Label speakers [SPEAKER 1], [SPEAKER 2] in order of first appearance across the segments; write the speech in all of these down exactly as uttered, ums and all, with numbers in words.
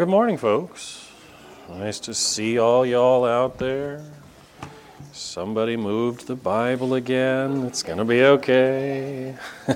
[SPEAKER 1] good morning, folks. Nice to see all y'all out there. Somebody moved the Bible again. It's going to be okay.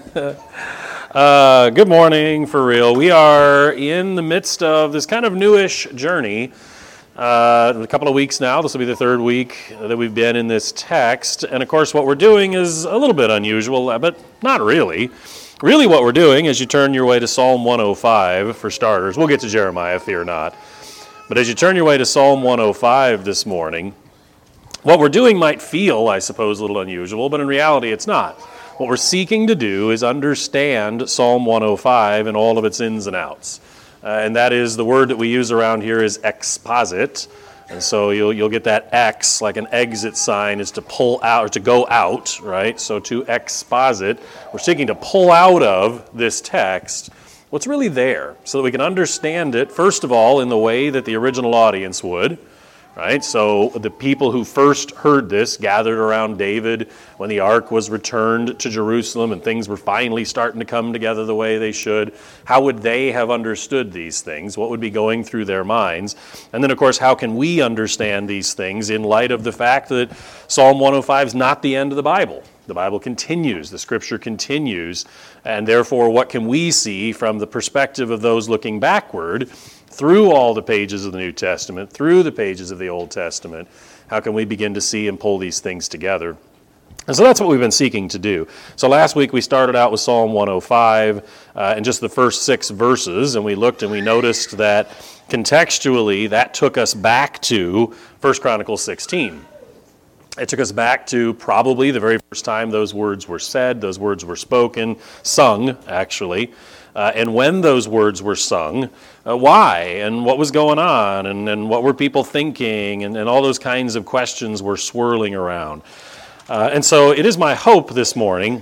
[SPEAKER 1] uh, good morning, for real. We are in the midst of this kind of newish journey. Uh, a couple of weeks now. This will be the third week that we've been in this text. And of course, what we're doing is a little bit unusual, but not really. Really what we're doing is you turn your way to Psalm one oh five for starters. We'll get to Jeremiah, fear not. But as you turn your way to Psalm one oh five this morning, what we're doing might feel, I suppose, a little unusual, but in reality it's not. What we're seeking to do is understand Psalm one oh five and all of its ins and outs. Uh, and that is the word that we use around here is exposit. And so you'll you'll get that X, like an exit sign, is to pull out, or to go out, right? So to exposit, we're seeking to pull out of this text what's really there, so that we can understand it, first of all, in the way that the original audience would, right? So the people who first heard this gathered around David when the ark was returned to Jerusalem and things were finally starting to come together the way they should. How would they have understood these things? What would be going through their minds? And then, of course, how can we understand these things in light of the fact that Psalm one oh five is not the end of the Bible? The Bible continues, the Scripture continues, and therefore what can we see from the perspective of those looking backward through all the pages of the New Testament, through the pages of the Old Testament? How can we begin to see and pull these things together? And so that's what we've been seeking to do. So last week we started out with Psalm one oh five uh, and just the first six verses, and we looked and we noticed that contextually that took us back to First Chronicles sixteen. It took us back to probably the very first time those words were said, those words were spoken, sung, actually. Uh, and when those words were sung, uh, why, and what was going on, and, and what were people thinking, and, and all those kinds of questions were swirling around. Uh, and so it is my hope this morning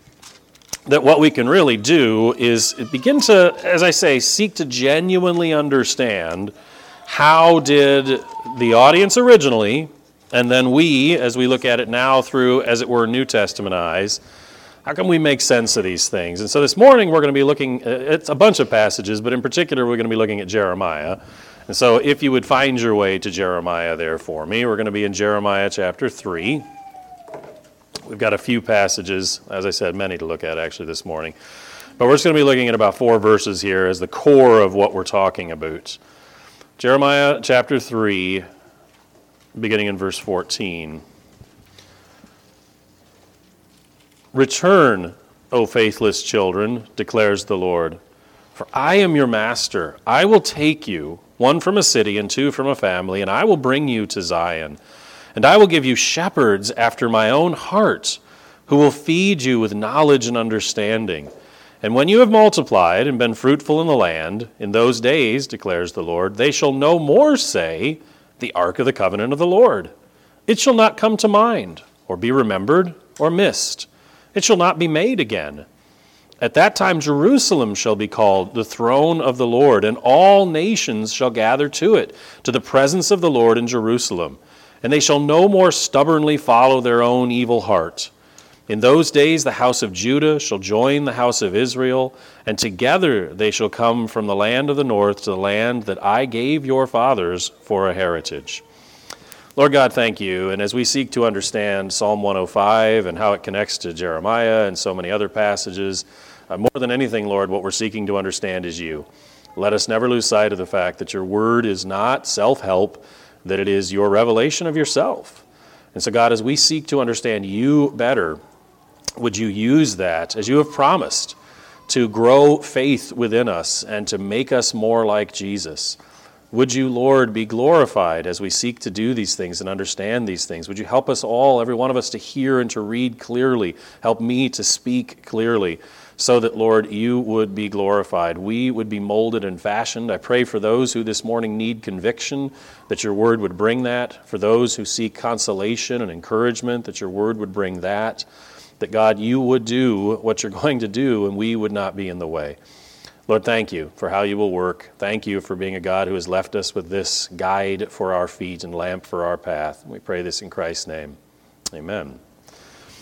[SPEAKER 1] that what we can really do is begin to, as I say, seek to genuinely understand how did the audience originally, and then we, as we look at it now through, as it were, New Testament eyes, how can we make sense of these things? And so this morning we're going to be looking at a bunch of passages, but in particular we're going to be looking at Jeremiah. And so if you would find your way to Jeremiah there for me, we're going to be in Jeremiah chapter three. We've got a few passages, as I said, many to look at actually this morning. But we're just going to be looking at about four verses here as the core of what we're talking about. Jeremiah chapter three, beginning in verse fourteen. Return, O faithless children, declares the Lord, for I am your master. I will take you, one from a city and two from a family, and I will bring you to Zion. And I will give you shepherds after my own heart, who will feed you with knowledge and understanding. And when you have multiplied and been fruitful in the land, in those days, declares the Lord, they shall no more say, the ark of the covenant of the Lord. It shall not come to mind, or be remembered, or missed. It shall not be made again. At that time Jerusalem shall be called the throne of the Lord, and all nations shall gather to it, to the presence of the Lord in Jerusalem. And they shall no more stubbornly follow their own evil heart. In those days the house of Judah shall join the house of Israel, and together they shall come from the land of the north to the land that I gave your fathers for a heritage. Lord God, thank you. And as we seek to understand Psalm one oh five and how it connects to Jeremiah and so many other passages, uh, more than anything, Lord, what we're seeking to understand is you. Let us never lose sight of the fact that your word is not self-help, that it is your revelation of yourself. And so, God, as we seek to understand you better, would you use that, as you have promised, to grow faith within us and to make us more like Jesus? Would you, Lord, be glorified as we seek to do these things and understand these things? Would you help us all, every one of us, to hear and to read clearly? Help me to speak clearly so that, Lord, you would be glorified. We would be molded and fashioned. I pray for those who this morning need conviction, that your word would bring that. For those who seek consolation and encouragement, that your word would bring that. That, God, you would do what you're going to do and we would not be in the way. Lord, thank you for how you will work. Thank you for being a God who has left us with this guide for our feet and lamp for our path. We pray this in Christ's name. Amen.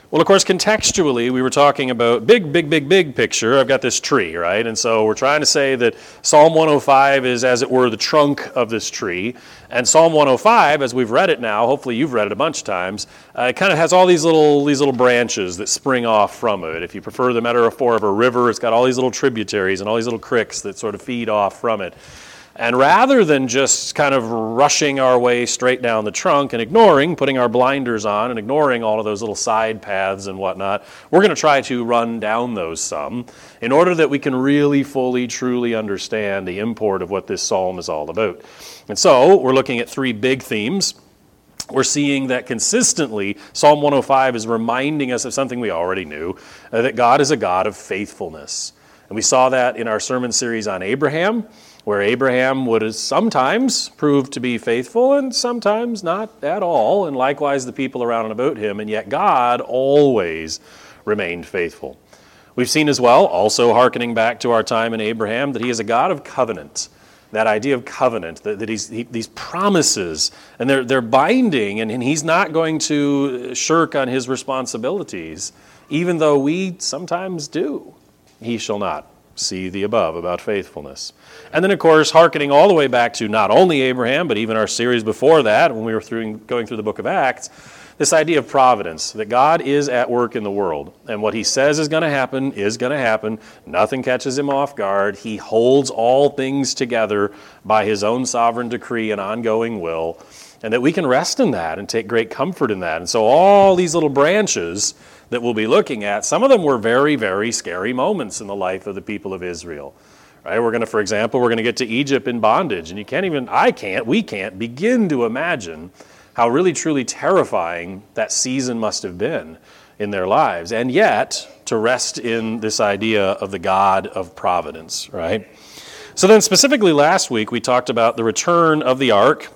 [SPEAKER 1] Well, of course, contextually, we were talking about big, big, big, big picture. I've got this tree, right? And so we're trying to say that Psalm one oh five is, as it were, the trunk of this tree. And Psalm one oh five, as we've read it now, hopefully you've read it a bunch of times, uh, it kind of has all these little these little branches that spring off from it. If you prefer the metaphor of a river, it's got all these little tributaries and all these little creeks that sort of feed off from it. And rather than just kind of rushing our way straight down the trunk and ignoring, putting our blinders on and ignoring all of those little side paths and whatnot, we're going to try to run down those some in order that we can really fully, truly understand the import of what this psalm is all about. And so we're looking at three big themes. We're seeing that consistently Psalm one oh five is reminding us of something we already knew, uh, that God is a God of faithfulness. And we saw that in our sermon series on Abraham, where Abraham would sometimes prove to be faithful and sometimes not at all, and likewise the people around and about him, and yet God always remained faithful. We've seen as well, also hearkening back to our time in Abraham, that he is a God of covenant. That idea of covenant, that, that he's, he, these promises, and they're, they're binding, and, and he's not going to shirk on his responsibilities, even though we sometimes do. He shall not. See the above about faithfulness. And then, of course, hearkening all the way back to not only Abraham, but even our series before that, when we were through, going through the book of Acts, this idea of providence, that God is at work in the world. And what he says is going to happen is going to happen. Nothing catches him off guard. He holds all things together by his own sovereign decree and ongoing will. And that we can rest in that and take great comfort in that. And so all these little branches that we'll be looking at, some of them were very, very scary moments in the life of the people of Israel. Right? We're going to, for example, we're going to get to Egypt in bondage, and you can't even, I can't, we can't begin to imagine how really, truly terrifying that season must have been in their lives. And yet, to rest in this idea of the God of providence, right? So then specifically last week, we talked about the return of the ark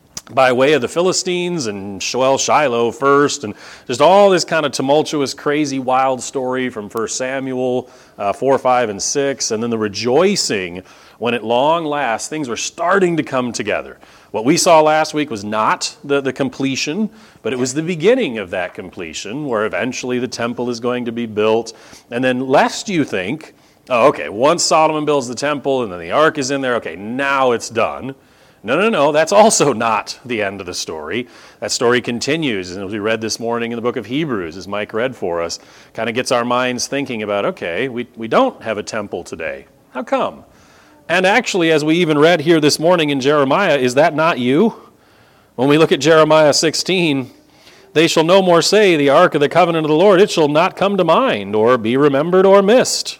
[SPEAKER 1] by way of the Philistines and Shoel Shiloh first, and just all this kind of tumultuous, crazy, wild story from First Samuel uh, four, five, and six, and then the rejoicing when at long last things were starting to come together. What we saw last week was not the, the completion, but it was the beginning of that completion, where eventually the temple is going to be built. And then lest you think, oh, okay, once Solomon builds the temple and then the ark is in there, okay, now it's done. No, no, no, that's also not the end of the story. That story continues, and as we read this morning in the book of Hebrews, as Mike read for us, kind of gets our minds thinking about, okay, we, we don't have a temple today. How come? And actually, as we even read here this morning in Jeremiah, is that not you? When we look at Jeremiah sixteen, they shall no more say, the ark of the covenant of the Lord, it shall not come to mind, or be remembered or missed.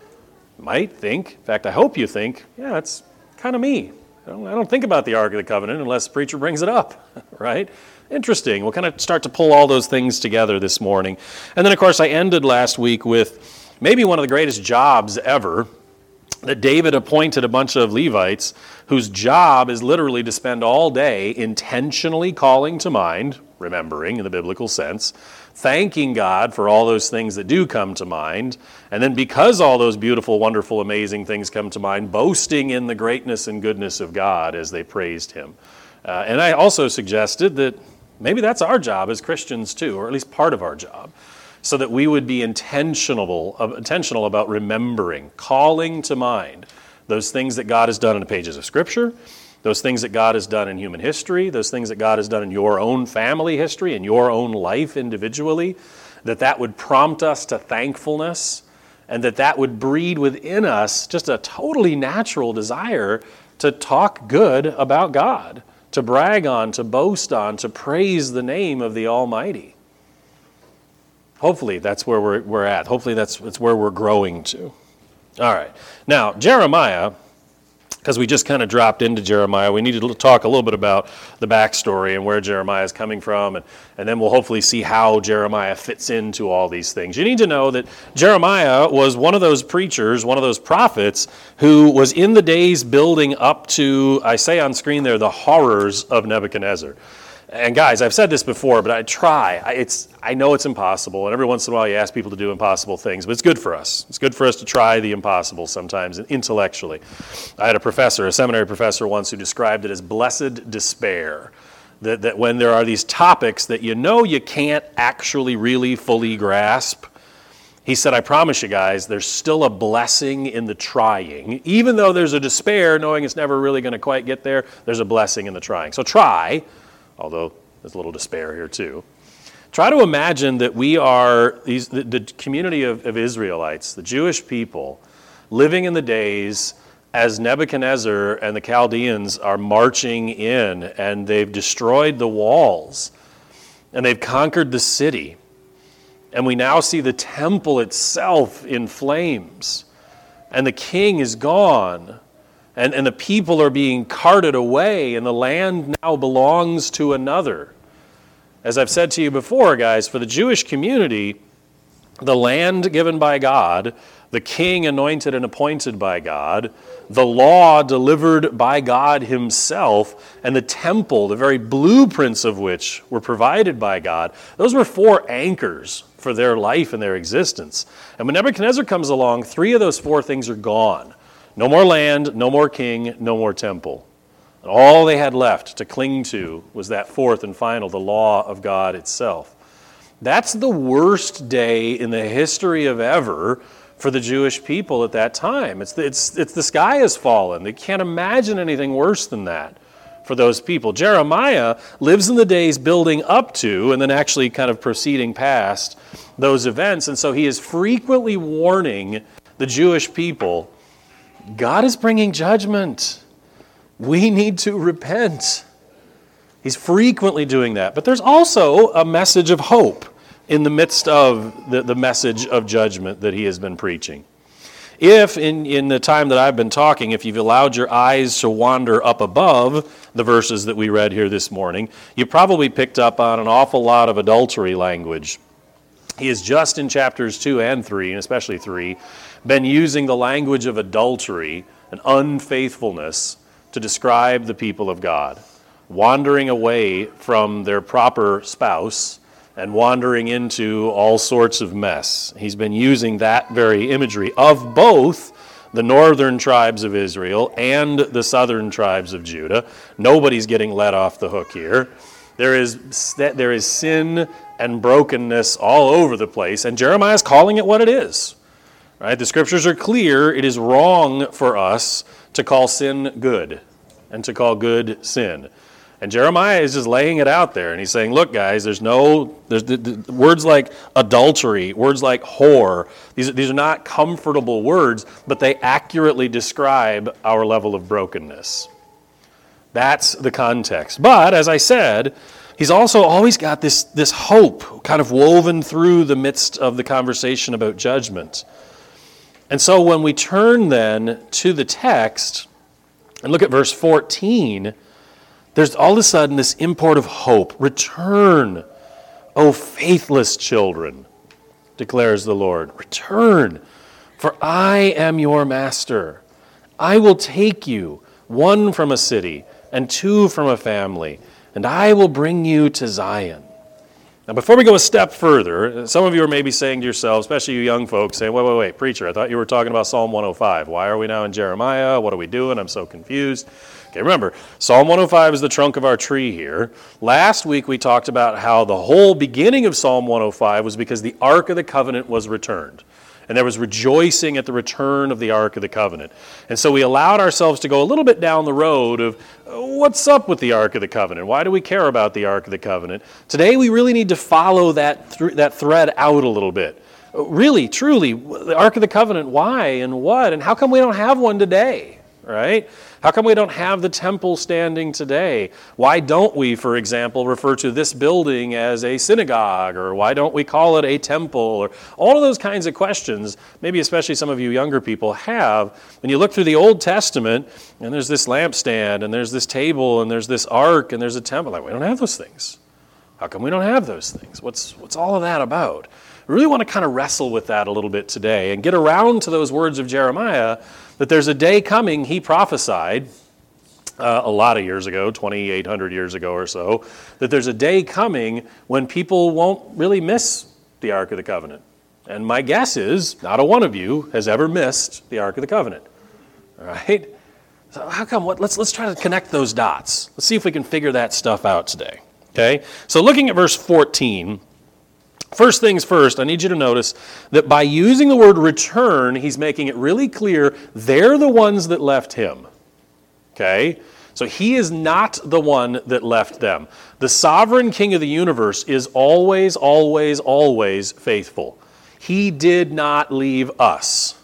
[SPEAKER 1] You might think, in fact, I hope you think, yeah, that's kind of me. I don't, I don't think about the Ark of the Covenant unless the preacher brings it up, right? Interesting. We'll kind of start to pull all those things together this morning. And then, of course, I ended last week with maybe one of the greatest jobs ever, that David appointed a bunch of Levites whose job is literally to spend all day intentionally calling to mind, remembering in the biblical sense, thanking God for all those things that do come to mind, and then because all those beautiful, wonderful, amazing things come to mind, boasting in the greatness and goodness of God as they praised him. Uh, and I also suggested that maybe that's our job as Christians too, or at least part of our job, so that we would be intentional, uh, intentional about remembering, calling to mind those things that God has done in the pages of Scripture, those things that God has done in human history, those things that God has done in your own family history, in your own life individually, that that would prompt us to thankfulness, and that that would breed within us just a totally natural desire to talk good about God, to brag on, to boast on, to praise the name of the Almighty. Hopefully that's where we're, we're at. Hopefully that's, that's where we're growing to. All right. Now, Jeremiah, because we just kind of dropped into Jeremiah, we need to talk a little bit about the backstory and where Jeremiah is coming from, and, and then we'll hopefully see how Jeremiah fits into all these things. You need to know that Jeremiah was one of those preachers, one of those prophets, who was in the days building up to, I say on screen there, the horrors of Nebuchadnezzar. And guys, I've said this before, but I try. I, it's, I know it's impossible, and every once in a while you ask people to do impossible things, but it's good for us. It's good for us to try the impossible sometimes intellectually. I had a professor, a seminary professor once, who described it as blessed despair. That, that when there are these topics that you know you can't actually really fully grasp, he said, I promise you guys, there's still a blessing in the trying. Even though there's a despair, knowing it's never really going to quite get there, there's a blessing in the trying. So try, although there's a little despair here too. Try to imagine that we are these the, the community of, of Israelites, the Jewish people, living in the days as Nebuchadnezzar and the Chaldeans are marching in, and they've destroyed the walls, and they've conquered the city. And we now see the temple itself in flames, and the king is gone, and, and the people are being carted away, and the land now belongs to another. As I've said to you before, guys, for the Jewish community, the land given by God, the king anointed and appointed by God, the law delivered by God himself, and the temple, the very blueprints of which were provided by God, those were four anchors for their life and their existence. And when Nebuchadnezzar comes along, three of those four things are gone. No more land, no more king, no more temple. And all they had left to cling to was that fourth and final, the law of God itself. That's the worst day in the history of ever for the Jewish people at that time. It's the, it's, it's the sky has fallen. They can't imagine anything worse than that for those people. Jeremiah lives in the days building up to and then actually kind of proceeding past those events. And so he is frequently warning the Jewish people, God is bringing judgment. We need to repent. He's frequently doing that. But there's also a message of hope in the midst of the, the message of judgment that he has been preaching. If, in, in the time that I've been talking, if you've allowed your eyes to wander up above the verses that we read here this morning, you probably picked up on an awful lot of adultery language. He has just in chapters two and three, and especially three, been using the language of adultery and unfaithfulness to describe the people of God, wandering away from their proper spouse and wandering into all sorts of mess. He's been using that very imagery of both the northern tribes of Israel and the southern tribes of Judah. Nobody's getting let off the hook here. There is, there is sin and brokenness all over the place, and Jeremiah is calling it what it is. Right? The scriptures are clear. It is wrong for us to call sin good and to call good sin. And Jeremiah is just laying it out there, and he's saying, look, guys, there's no, there's the, the, words like adultery, words like whore, these, these are not comfortable words, but they accurately describe our level of brokenness. That's the context. But, as I said, he's also always got this, this hope kind of woven through the midst of the conversation about judgment. And so when we turn then to the text and look at verse fourteen, there's all of a sudden this import of hope. Return, O faithless children, declares the Lord. Return, for I am your master. I will take you, one from a city and two from a family, and I will bring you to Zion. Now, before we go a step further, some of you are maybe saying to yourselves, especially you young folks, saying, wait, wait, wait, preacher, I thought you were talking about Psalm one oh five. Why are we now in Jeremiah? What are we doing? I'm so confused. Okay, remember, Psalm one oh five is the trunk of our tree here. Last week we talked about how the whole beginning of Psalm one oh five was because the Ark of the Covenant was returned. And there was rejoicing at the return of the Ark of the Covenant. And so we allowed ourselves to go a little bit down the road of what's up with the Ark of the Covenant? Why do we care about the Ark of the Covenant? Today we really need to follow that, th- that thread out a little bit. Really, truly, the Ark of the Covenant, why and what? And how come we don't have one today? Right? How come we don't have the temple standing today? Why don't we, for example, refer to this building as a synagogue? Or why don't we call it a temple? Or all of those kinds of questions, maybe especially some of you younger people have. When you look through the Old Testament, and there's this lampstand, and there's this table, and there's this ark, and there's a temple. Like, we don't have those things. How come we don't have those things? What's, what's all of that about? I really want to kind of wrestle with that a little bit today and get around to those words of Jeremiah that there's a day coming, he prophesied uh, a lot of years ago, twenty-eight hundred years ago or so, that there's a day coming when people won't really miss the Ark of the Covenant. And my guess is not a one of you has ever missed the Ark of the Covenant. All right? So how come? What? Let's let's try to connect those dots. Let's see if we can figure that stuff out today. Okay. So looking at verse fourteen. First things first, I need you to notice that by using the word return, he's making it really clear they're the ones that left him. Okay? So he is not the one that left them. The sovereign king of the universe is always, always, always faithful. He did not leave us.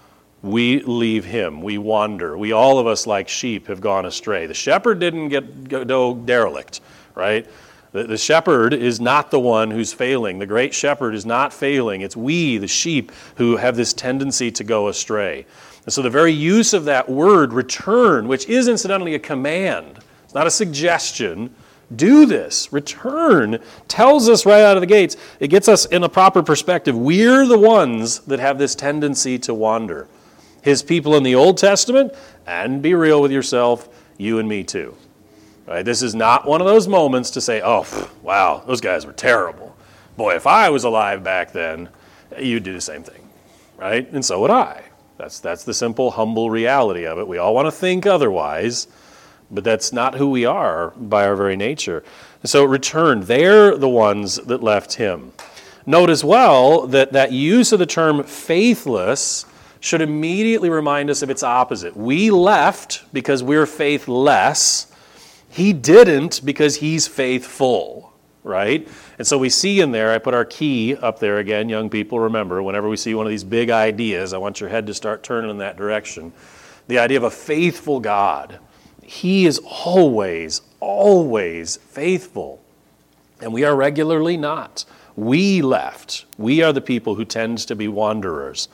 [SPEAKER 1] We leave him. We wander. We, all of us like sheep, have gone astray. The shepherd didn't get go derelict, right? The, the shepherd is not the one who's failing. The great shepherd is not failing. It's we, the sheep, who have this tendency to go astray. And so the very use of that word, return, which is incidentally a command, it's not a suggestion, do this, return, tells us right out of the gates, it gets us in a proper perspective. We're the ones that have this tendency to wander. His people in the Old Testament, and be real with yourself, you and me too. Right? This is not one of those moments to say, oh, wow, those guys were terrible. Boy, if I was alive back then, you'd do the same thing, right? And so would I. That's that's the simple, humble reality of it. We all want to think otherwise, but that's not who we are by our very nature. So return, they're the ones that left him. Note as well that that use of the term faithless should immediately remind us of its opposite. We left because we're faithless. He didn't because he's faithful, right? And so we see in there, I put our key up there again, young people, remember, whenever we see one of these big ideas, I want your head to start turning in that direction. The idea of a faithful God. He is always, always faithful. And we are regularly not. We left. We are the people who tend to be wanderers.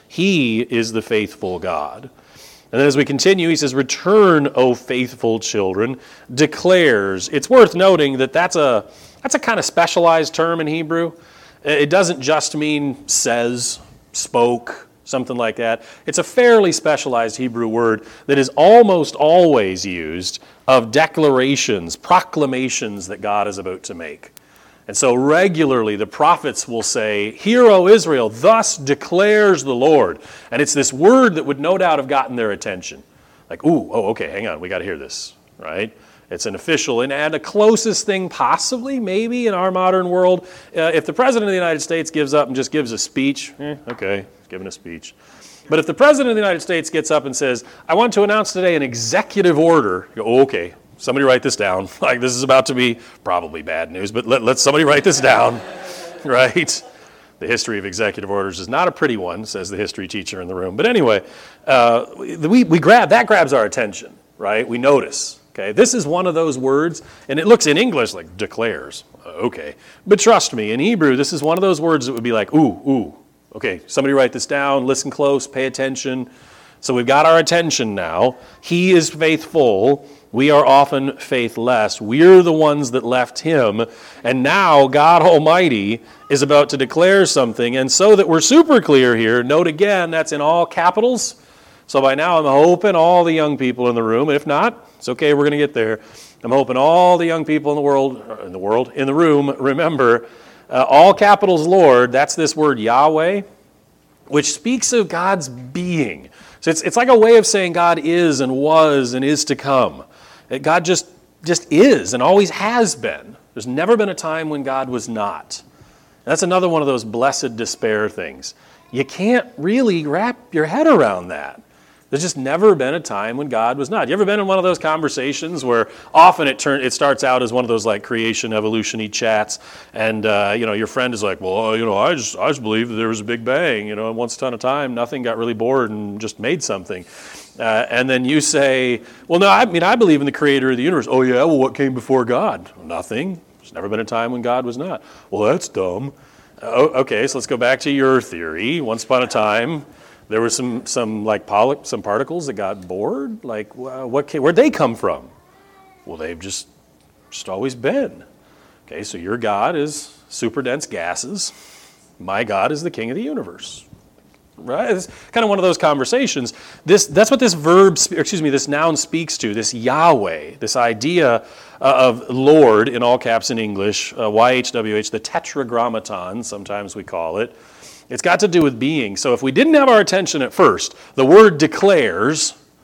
[SPEAKER 1] He is the faithful God. And then as we continue, he says, return, O faithful children, declares. It's worth noting that that's a, that's a kind of specialized term in Hebrew. It doesn't just mean says, spoke, something like that. It's a fairly specialized Hebrew word that is almost always used of declarations, proclamations that God is about to make. And so regularly the prophets will say, hear, O Israel, thus declares the Lord. And it's this word that would no doubt have gotten their attention. Like, ooh, oh, okay, hang on, we got to hear this, right? It's an official, and, and the closest thing possibly, maybe, in our modern world, uh, if the President of the United States gives up and just gives a speech, eh, okay, giving a speech. But if the President of the United States gets up and says, I want to announce today an executive order, you go, oh, okay. Somebody write this down. Like, this is about to be probably bad news, but let, let somebody write this down, right? The history of executive orders is not a pretty one, says the history teacher in the room. But anyway, uh, we, we grab, that grabs our attention, right? We notice, okay? This is one of those words, and it looks in English like declares, uh, okay. But trust me, in Hebrew, this is one of those words that would be like, ooh, ooh, okay, somebody write this down, listen close, pay attention. So we've got our attention now. He is faithful. We are often faithless. We're the ones that left him. And now God Almighty is about to declare something. And so that we're super clear here, note again, that's in all capitals. So by now I'm hoping all the young people in the room, if not, it's okay, we're going to get there. I'm hoping all the young people in the world, in the world, in the room, remember, uh, all capitals Lord, that's this word Yahweh, which speaks of God's being. So it's it's like a way of saying God is and was and is to come. God just, just is and always has been. There's never been a time when God was not. That's another one of those blessed despair things. You can't really wrap your head around that. There's just never been a time when God was not. You ever been in one of those conversations where often it turn it starts out as one of those like creation evolution-y chats, and uh, you know your friend is like, well, you know, I just I just believe that there was a big bang, you know, and once upon a time nothing got really bored and just made something, uh, and then you say, well, no, I mean I believe in the Creator of the universe. Oh yeah, well, what came before God? Nothing. There's never been a time when God was not. Well, that's dumb. Oh, okay, so let's go back to your theory. Once upon a time, there were some some like poly, some particles that got bored. Like, uh, what came, where'd they come from? Well, they've just just always been. Okay, so your God is super dense gases. My God is the King of the universe. Right? It's kind of one of those conversations. This that's what this verb, excuse me, this noun speaks to. This Yahweh, this idea of Lord in all caps in English, uh, Y H W H, the tetragrammaton, sometimes we call it. It's got to do with being. So if we didn't have our attention at first, the word declares,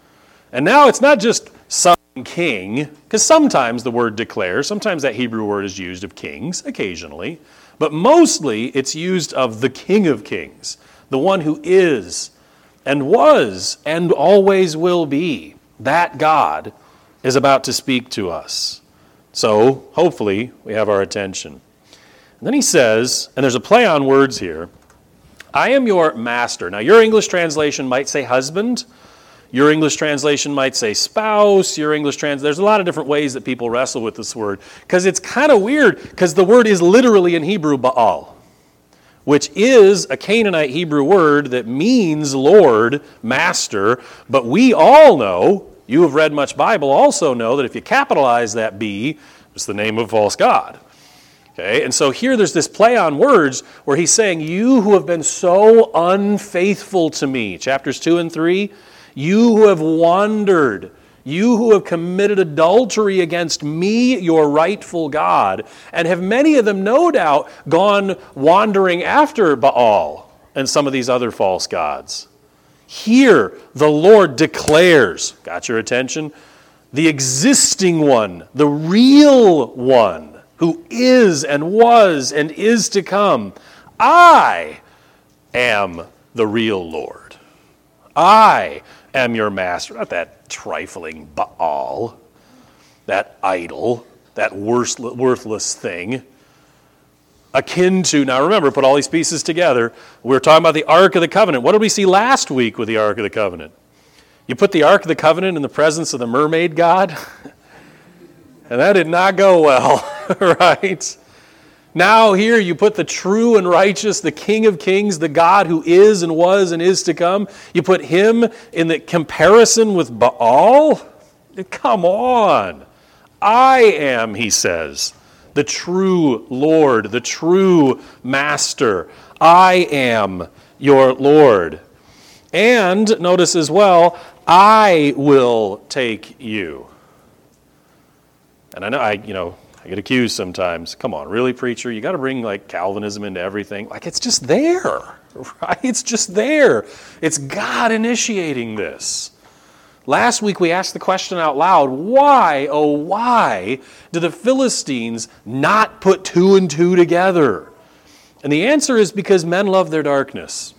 [SPEAKER 1] And now it's not just some king, because sometimes the word declare, sometimes that Hebrew word is used of kings, occasionally, but mostly it's used of the King of Kings, the one who is and was and always will be. That God is about to speak to us. So hopefully we have our attention. And then he says, and there's a play on words here, I am your master. Now your English translation might say husband. Your English translation might say spouse. Your English trans there's a lot of different ways that people wrestle with this word, because it's kind of weird, because the word is literally in Hebrew Baal, which is a Canaanite Hebrew word that means Lord, master, but we all know, you have read much Bible, also know that if you capitalize that B, it's the name of a false god. Okay, and so here there's this play on words where he's saying, you who have been so unfaithful to me, chapters two and three, you who have wandered, you who have committed adultery against me, your rightful God, and have many of them no doubt gone wandering after Baal and some of these other false gods. Here the Lord declares, got your attention, the existing one, the real one, who is and was and is to come. I am the real Lord. I am your master. Not that trifling Baal, that idol, that worthless thing. Akin to, now remember, put all these pieces together. We were talking about the Ark of the Covenant. What did we see last week with the Ark of the Covenant? You put the Ark of the Covenant in the presence of the mermaid god, and that did not go well, right? Now here you put the true and righteous, the King of Kings, the God who is and was and is to come. You put him in the comparison with Baal? Come on. I am, he says, the true Lord, the true Master. I am your Lord. And notice as well, I will take you. And I know I, you know, I get accused sometimes. Come on, really, preacher? You got to bring like Calvinism into everything. Like it's just there, right? It's just there. It's God initiating this. Last week we asked the question out loud, why, oh why, do the Philistines not put two and two together? And the answer is because men love their darkness.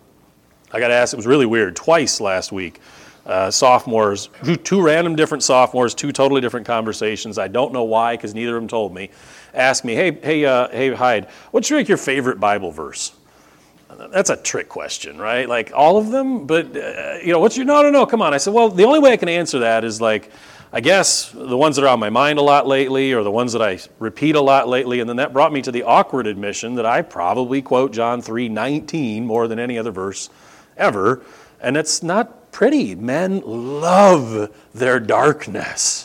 [SPEAKER 1] I got to ask, it was really weird, twice last week. Uh, sophomores, two random different sophomores, two totally different conversations. I don't know why, because neither of them told me. Asked me, hey, hey, uh, hey, Hyde, what's your, like, your favorite Bible verse? That's a trick question, right? Like all of them, but uh, you know, what's your? No, no, no. Come on. I said, well, the only way I can answer that is like, I guess the ones that are on my mind a lot lately, or the ones that I repeat a lot lately, and then that brought me to the awkward admission that I probably quote John three nineteen more than any other verse ever, and it's not pretty. Men love their darkness.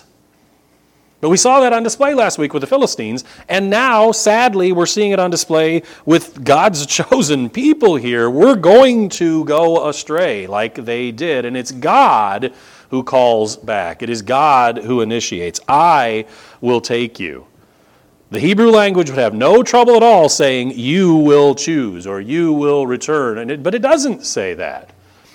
[SPEAKER 1] But we saw that on display last week with the Philistines, and now, sadly, we're seeing it on display with God's chosen people here. We're going to go astray like they did, and it's God who calls back. It is God who initiates. I will take you. The Hebrew language would have no trouble at all saying, you will choose, or you will return, and it, but it doesn't say that.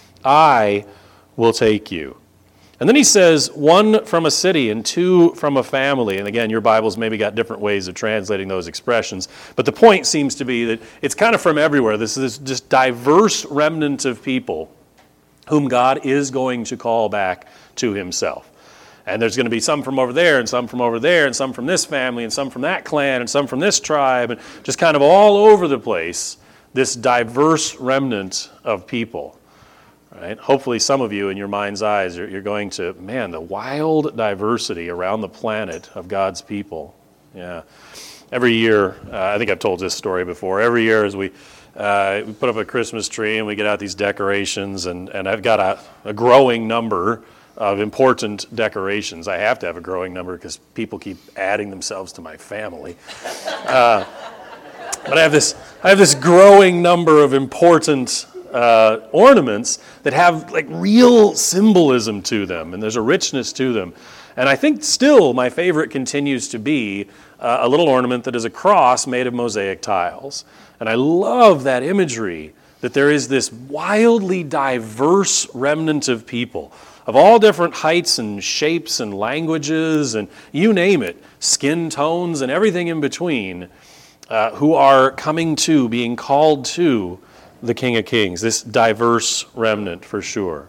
[SPEAKER 1] I will take you. And then he says, one from a city and two from a family. And again, your Bible's maybe got different ways of translating those expressions. But the point seems to be that it's kind of from everywhere. This is this diverse remnant of people whom God is going to call back to himself. And there's going to be some from over there and some from over there and some from this family and some from that clan and some from this tribe. And just kind of all over the place, this diverse remnant of people. Right? Hopefully some of you in your mind's eyes, you're, you're going to, man, the wild diversity around the planet of God's people. Yeah. Every year, uh, I think I've told this story before, every year as we, uh, we put up a Christmas tree and we get out these decorations, and, and I've got a, a growing number of important decorations. I have to have a growing number because people keep adding themselves to my family. Uh, but I have this, I have this growing number of important Uh, ornaments that have like real symbolism to them, and there's a richness to them. And I think still my favorite continues to be uh, a little ornament that is a cross made of mosaic tiles. And I love that imagery that there is this wildly diverse remnant of people. of all different heights and shapes and languages and you name it, skin tones and everything in between, uh, who are coming to, being called to the King of Kings, this diverse remnant for sure.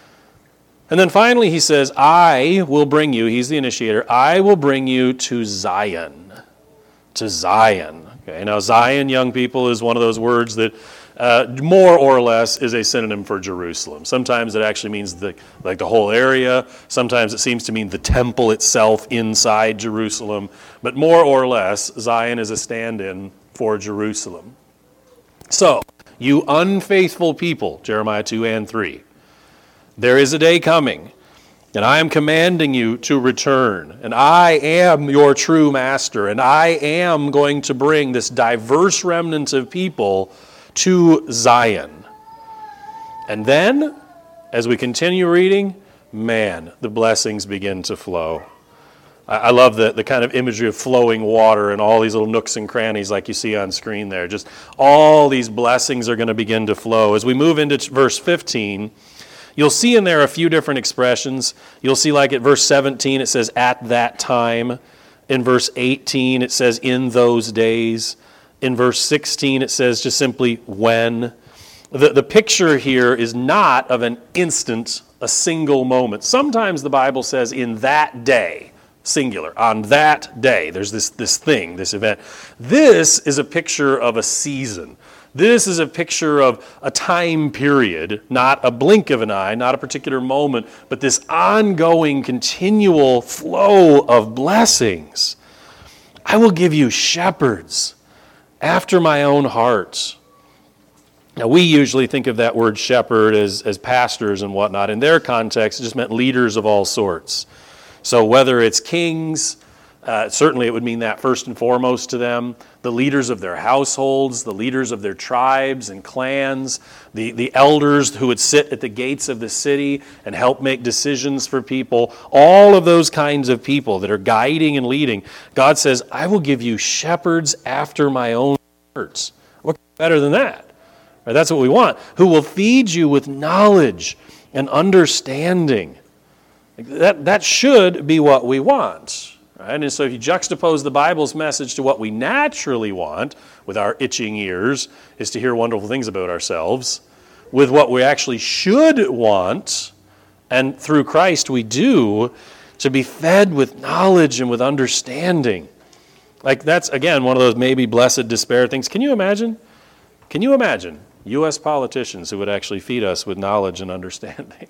[SPEAKER 1] And then finally he says, I will bring you, he's the initiator, I will bring you to Zion. To Zion. Okay, now Zion, young people, is one of those words that uh, more or less is a synonym for Jerusalem. Sometimes it actually means the, like the whole area. Sometimes it seems to mean the temple itself inside Jerusalem. But more or less, Zion is a stand-in for Jerusalem. So, you unfaithful people, Jeremiah two and three, there is a day coming, and I am commanding you to return, and I am your true master, and I am going to bring this diverse remnant of people to Zion. And then, as we continue reading, man, the blessings begin to flow. I love the, the kind of imagery of flowing water and all these little nooks and crannies like you see on screen there. Just all these blessings are going to begin to flow. As we move into verse fifteen, you'll see in there a few different expressions. You'll see like at verse seventeen, it says, at that time. In verse eighteen, it says, in those days. In verse sixteen, it says just simply, when. The, the picture here is not of an instant, a single moment. Sometimes the Bible says, in that day, singular, on that day. There's this, this thing, this event. This is a picture of a season. This is a picture of a time period, not a blink of an eye, not a particular moment, but this ongoing, continual flow of blessings. I will give you shepherds after my own heart. Now, we usually think of that word shepherd as, as pastors and whatnot. In their context, it just meant leaders of all sorts. So whether it's kings, Uh, certainly it would mean that first and foremost to them, the leaders of their households, the leaders of their tribes and clans, the, the elders who would sit at the gates of the city and help make decisions for people, all of those kinds of people that are guiding and leading. God says, I will give you shepherds after my own heart. What better than that? Right, that's what we want. Who will feed you with knowledge and understanding. That, that should be what we want. Right? And so if you juxtapose the Bible's message to what we naturally want with our itching ears, is to hear wonderful things about ourselves, with what we actually should want, and through Christ we do, to be fed with knowledge and with understanding. Like that's, again, one of those maybe blessed despair things. Can you imagine? Can you imagine U S politicians who would actually feed us with knowledge and understanding?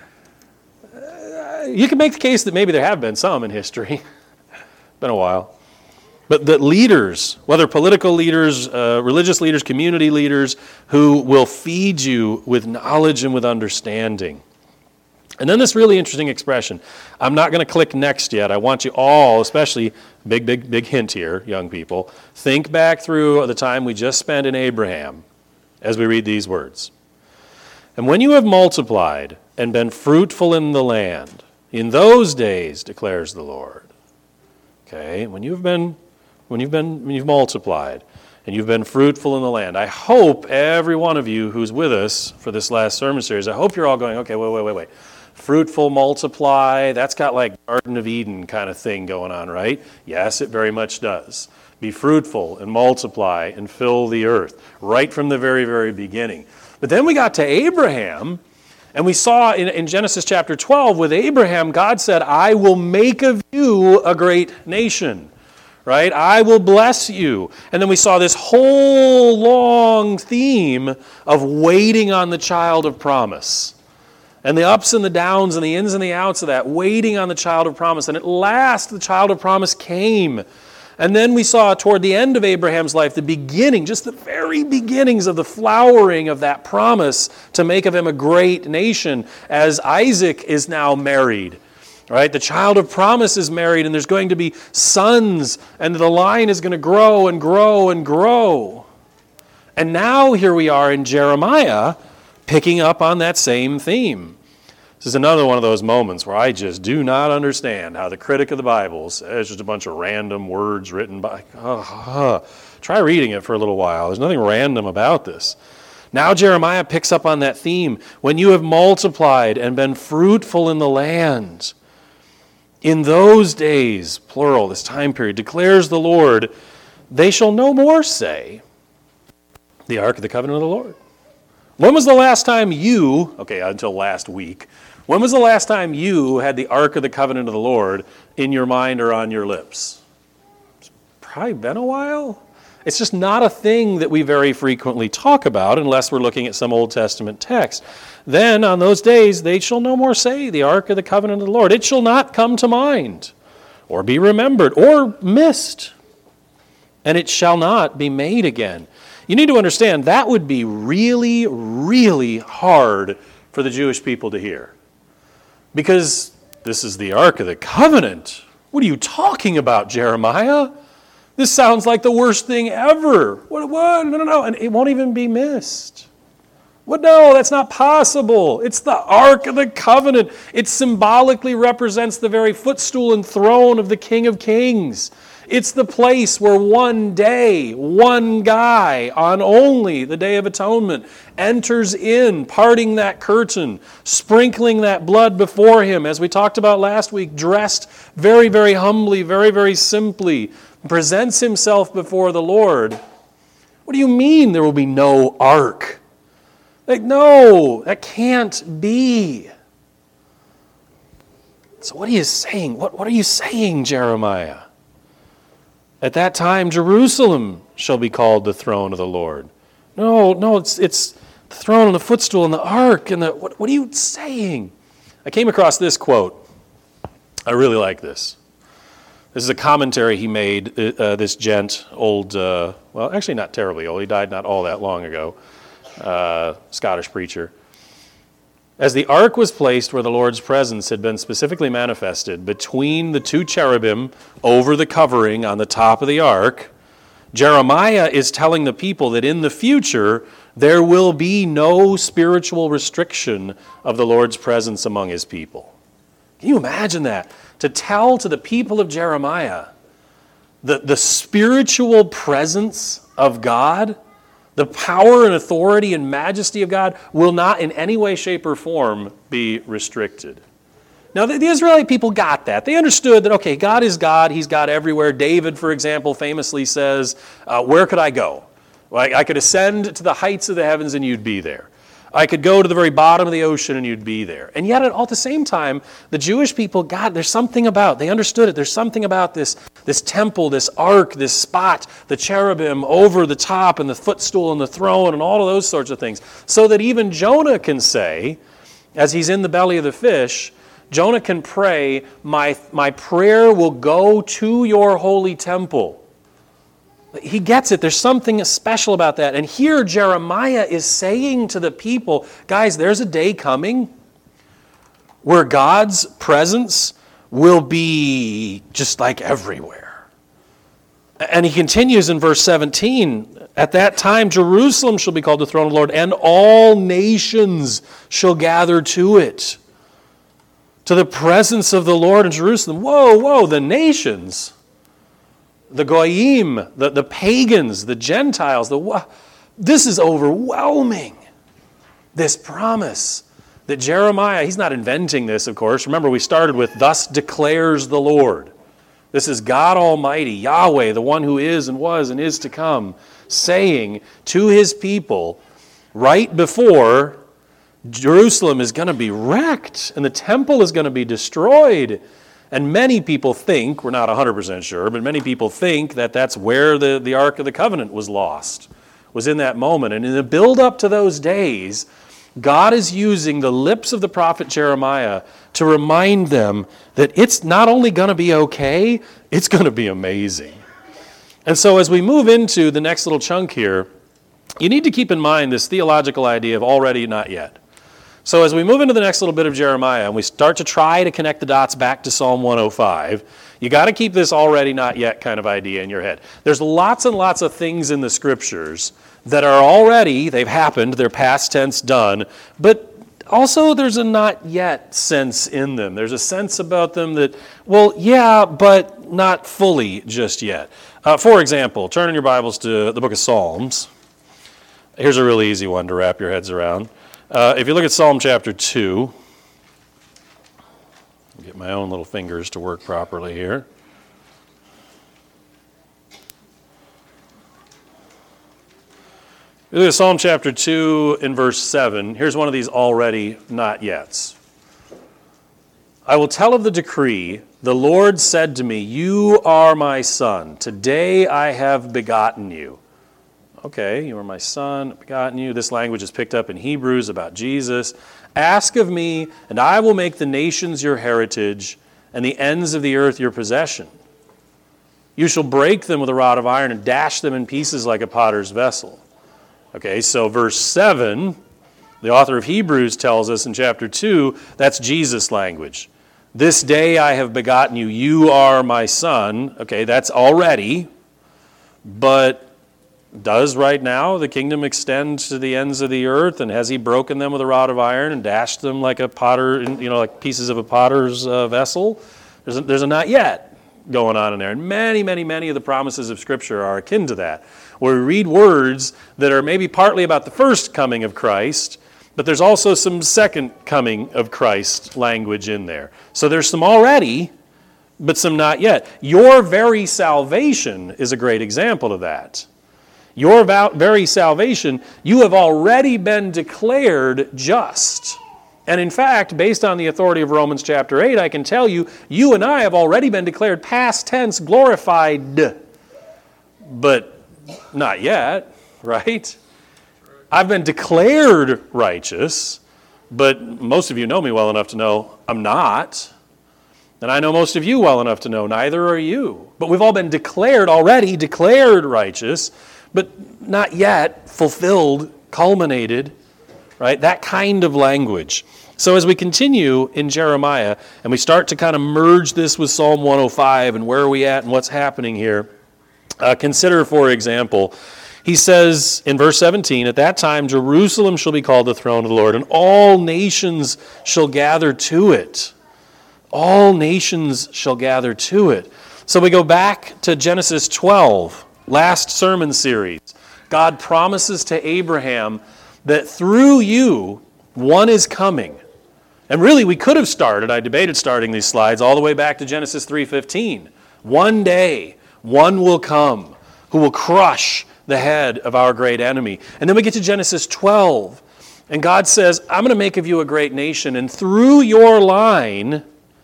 [SPEAKER 1] Uh, you can make the case that maybe there have been some in history. Been a while. But that leaders, whether political leaders, uh, religious leaders, community leaders, who will feed you with knowledge and with understanding. And then this really interesting expression. I'm not going to click next yet. I want you all, especially, big, big, big hint here, young people, think back through the time we just spent in Abraham as we read these words. And when you have multiplied and been fruitful in the land, in those days, declares the Lord. Okay, when you've been, when you've been, when you've multiplied, and you've been fruitful in the land. I hope every one of you who's with us for this last sermon series, I hope you're all going, okay, wait, wait, wait, wait. Fruitful, multiply, that's got like Garden of Eden kind of thing going on, right? Yes, it very much does. Be fruitful and multiply and fill the earth, right from the very, very beginning. But then we got to Abraham, and we saw in, in Genesis chapter twelve with Abraham, God said, I will make of you a great nation, right? I will bless you. And then we saw this whole long theme of waiting on the child of promise. And the ups and the downs and the ins and the outs of that, waiting on the child of promise. And at last the child of promise came. And then we saw toward the end of Abraham's life, the beginning, just the very beginnings of the flowering of that promise to make of him a great nation as Isaac is now married. Right? The child of promise is married and there's going to be sons and the line is going to grow and grow and grow. And now here we are in Jeremiah picking up on that same theme. This is another one of those moments where I just do not understand how the critic of the Bible says just a bunch of random words written by... Oh, oh. Try reading it for a little while. There's nothing random about this. Now Jeremiah picks up on that theme. When you have multiplied and been fruitful in the land, in those days, plural, this time period, declares the Lord, they shall no more say, the Ark of the Covenant of the Lord. When was the last time you, okay, until last week, when was the last time you had the Ark of the Covenant of the Lord in your mind or on your lips? It's probably been a while. It's just not a thing that we very frequently talk about unless we're looking at some Old Testament text. Then on those days they shall no more say the Ark of the Covenant of the Lord. It shall not come to mind or be remembered or missed, and it shall not be made again. You need to understand that would be really, really hard for the Jewish people to hear. Because this is the Ark of the Covenant. What are you talking about, Jeremiah? This sounds like the worst thing ever. What? What? No, no, no. And it won't even be missed. What? No, that's not possible. It's the Ark of the Covenant. It symbolically represents the very footstool and throne of the King of Kings. It's the place where one day, one guy on only the Day of Atonement enters in, parting that curtain, sprinkling that blood before him, as we talked about last week, dressed very, very humbly, very, very simply, presents himself before the Lord. What do you mean there will be no ark? Like, no, that can't be. So what are you saying? What, what are you saying, Jeremiah? At that time, Jerusalem shall be called the throne of the Lord. No, no, it's it's the throne and the footstool and the ark and the, what, what are you saying? I came across this quote. I really like this. This is a commentary he made, uh, this gent, old, uh, well, actually not terribly old. He died not all that long ago, uh, Scottish preacher. As the ark was placed where the Lord's presence had been specifically manifested between the two cherubim over the covering on the top of the ark, Jeremiah is telling the people that in the future there will be no spiritual restriction of the Lord's presence among his people. Can you imagine that? To tell to the people of Jeremiah the, the spiritual presence of God, the power and authority and majesty of God will not in any way, shape, or form be restricted. Now, the, the Israelite people got that. They understood that, okay, God is God. He's God everywhere. David, for example, famously says, uh, where could I go? Well, I, I could ascend to the heights of the heavens and you'd be there. I could go to the very bottom of the ocean and you'd be there. And yet, at all at the same time, the Jewish people, God, there's something about, they understood it. There's something about this, this temple, this ark, this spot, the cherubim over the top and the footstool and the throne and all of those sorts of things. So that even Jonah can say, as he's in the belly of the fish, Jonah can pray, my, my prayer will go to your holy temple. He gets it. There's something special about that. And here Jeremiah is saying to the people, guys, there's a day coming where God's presence will be just like everywhere. And he continues in verse seventeen, at that time Jerusalem shall be called the throne of the Lord, and all nations shall gather to it. To the presence of the Lord in Jerusalem. Whoa, whoa, the nations. The goyim, the, the pagans, the Gentiles, the this is overwhelming. This promise that Jeremiah, he's not inventing this, of course. Remember, we started with, thus declares the Lord. This is God Almighty, Yahweh, the one who is and was and is to come, saying to his people right before Jerusalem is going to be wrecked and the temple is going to be destroyed. And many people think, we're not one hundred percent sure, but many people think that that's where the, the Ark of the Covenant was lost, was in that moment. And in the build-up to those days, God is using the lips of the prophet Jeremiah to remind them that it's not only going to be okay, it's going to be amazing. And so as we move into the next little chunk here, you need to keep in mind this theological idea of already, not yet. So as we move into the next little bit of Jeremiah and we start to try to connect the dots back to Psalm one oh five, you got to keep this already not yet kind of idea in your head. There's lots and lots of things in the scriptures that are already, they've happened, they're past tense done, but also there's a not yet sense in them. There's a sense about them that, well, yeah, but not fully just yet. Uh, for example, turn in your Bibles to the book of Psalms. Here's a really easy one to wrap your heads around. Uh, if you look at Psalm chapter two, get my own little fingers to work properly here. Look at Psalm chapter two in verse seven. Here's one of these already not yets. I will tell of the decree. The Lord said to me, you are my son. Today I have begotten you. Okay, you are my son, begotten you. This language is picked up in Hebrews about Jesus. Ask of me, and I will make the nations your heritage, and the ends of the earth your possession. You shall break them with a rod of iron and dash them in pieces like a potter's vessel. Okay, so verse seven, the author of Hebrews tells us in chapter two, that's Jesus language. This day I have begotten you, you are my son. Okay, that's already, but does right now the kingdom extend to the ends of the earth, and has he broken them with a rod of iron and dashed them like a potter, you know, like pieces of a potter's uh, vessel? There's a, there's a not yet going on in there. And many, many, many of the promises of Scripture are akin to that, where we read words that are maybe partly about the first coming of Christ, but there's also some second coming of Christ language in there. So there's some already, but some not yet. Your very salvation is a great example of that. Your very salvation, you have already been declared just. And in fact, based on the authority of Romans chapter eight, I can tell you, you and I have already been declared past tense glorified. But not yet, right? I've been declared righteous, but most of you know me well enough to know I'm not. And I know most of you well enough to know neither are you. But we've all been declared already, declared righteous, but not yet fulfilled, culminated, right? That kind of language. So as we continue in Jeremiah, and we start to kind of merge this with Psalm one oh five, and where are we at and what's happening here, uh, consider, for example, he says in verse seventeen, at that time Jerusalem shall be called the throne of the Lord, and all nations shall gather to it. All nations shall gather to it. So we go back to Genesis twelve. Last sermon series, God promises to Abraham that through you, one is coming. And really, we could have started, I debated starting these slides, all the way back to Genesis three fifteen. One day, one will come who will crush the head of our great enemy. And then we get to Genesis twelve, and God says, I'm going to make of you a great nation, and through your line,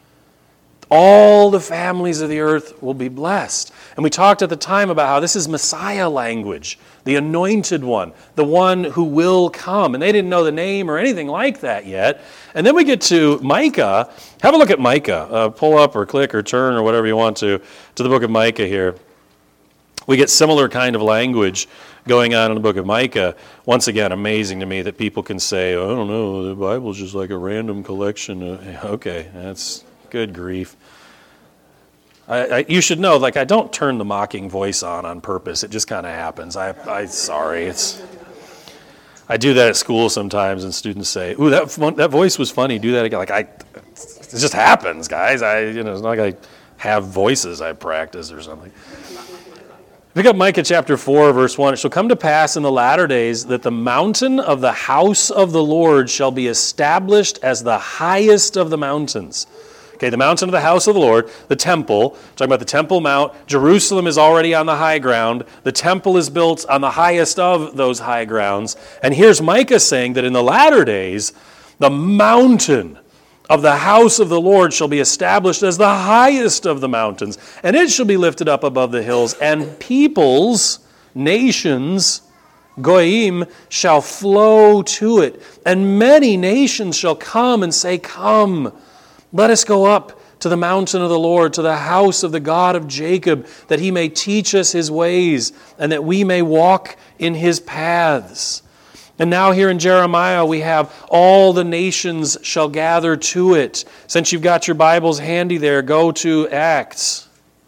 [SPEAKER 1] all the families of the earth will be blessed. And we talked at the time about how this is Messiah language, the anointed one, the one who will come. And they didn't know the name or anything like that yet. And then we get to Micah. Have a look at Micah. Uh, pull up or click or turn or whatever you want to, to the book of Micah here. We get similar kind of language going on in the book of Micah. Once again, amazing to me that people can say, oh, I don't know, the Bible's just like a random collection. Of... Okay, that's good grief. I, I, you should know, like, I don't turn the mocking voice on on purpose. It just kind of happens. I, I, sorry. It's, I do that at school sometimes, and students say, "Ooh, that fun, that voice was funny. Do that again." Like, I, it just happens, guys. I, you know, it's not like I have voices I practice or something. Pick up Micah chapter four, verse one. It shall come to pass in the latter days that the mountain of the house of the Lord shall be established as the highest of the mountains. Okay, the mountain of the house of the Lord, the temple, talking about the Temple Mount. Jerusalem is already on the high ground. The temple is built on the highest of those high grounds. And here's Micah saying that in the latter days, the mountain of the house of the Lord shall be established as the highest of the mountains, and it shall be lifted up above the hills, and peoples, nations, goyim, shall flow to it. And many nations shall come and say, come, let us go up to the mountain of the Lord, to the house of the God of Jacob, that he may teach us his ways, and that we may walk in his paths. And now here in Jeremiah, we have all the nations shall gather to it. Since you've got your Bibles handy there, go to Acts.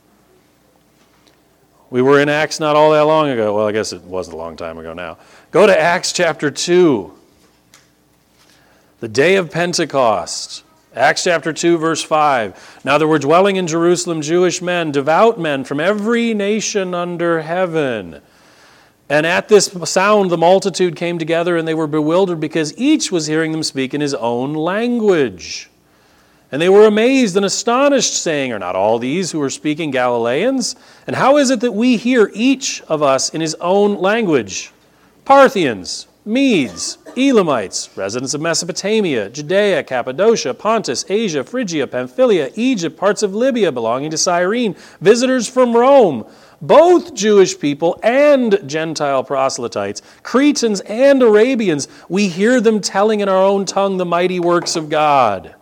[SPEAKER 1] We were in Acts not all that long ago. Well, I guess it wasn't a long time ago now. Go to Acts chapter two. The day of Pentecost. Acts chapter two, verse five. Now there were dwelling in Jerusalem Jewish men, devout men from every nation under heaven. And at this sound, the multitude came together, and they were bewildered because each was hearing them speak in his own language. And they were amazed and astonished, saying, "Are not all these who are speaking Galileans? And how is it that we hear each of us in his own language? Parthians, Medes, Elamites, residents of Mesopotamia, Judea, Cappadocia, Pontus, Asia, Phrygia, Pamphylia, Egypt, parts of Libya belonging to Cyrene, visitors from Rome, both Jewish people and Gentile proselytes, Cretans and Arabians, we hear them telling in our own tongue the mighty works of God.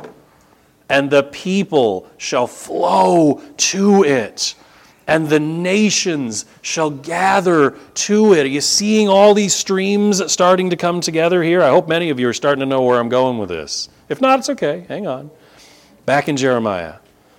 [SPEAKER 1] And the people shall flow to it, and the nations shall gather to it." Are you seeing all these streams starting to come together here? I hope many of you are starting to know where I'm going with this. If not, it's okay. Hang on. Back in Jeremiah.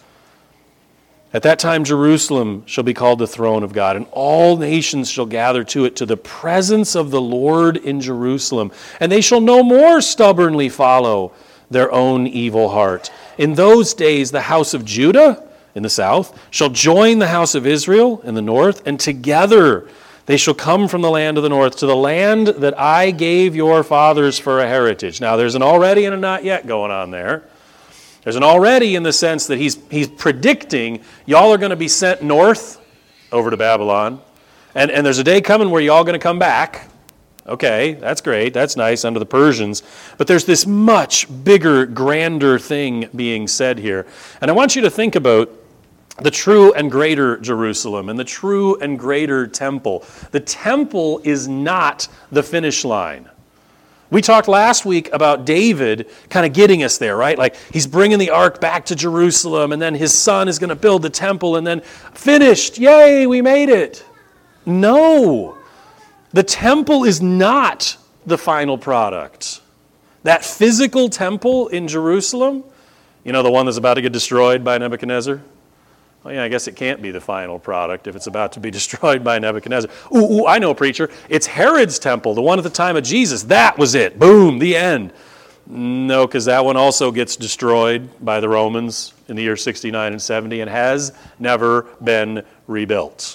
[SPEAKER 1] "At that time Jerusalem shall be called the throne of God, and all nations shall gather to it, to the presence of the Lord in Jerusalem. And they shall no more stubbornly follow their own evil heart. In those days the house of Judah in the south shall join the house of Israel in the north, and together they shall come from the land of the north to the land that I gave your fathers for a heritage." Now there's an already and a not yet going on there. There's an already in the sense that he's he's predicting y'all are going to be sent north over to Babylon, and, and there's a day coming where y'all going to come back. Okay, that's great, that's nice under the Persians. But there's this much bigger, grander thing being said here. And I want you to think about the true and greater Jerusalem and the true and greater temple. The temple is not the finish line. We talked last week about David kind of getting us there, right? Like he's bringing the ark back to Jerusalem, and then his son is going to build the temple, and then finished, yay, we made it. No, the temple is not the final product. That physical temple in Jerusalem, you know, the one that's about to get destroyed by Nebuchadnezzar? Well, yeah, I guess it can't be the final product if it's about to be destroyed by Nebuchadnezzar. Ooh, ooh, I know, preacher. It's Herod's temple, the one at the time of Jesus. That was it. Boom, the end. No, because that one also gets destroyed by the Romans in the year sixty-nine and seventy and has never been rebuilt.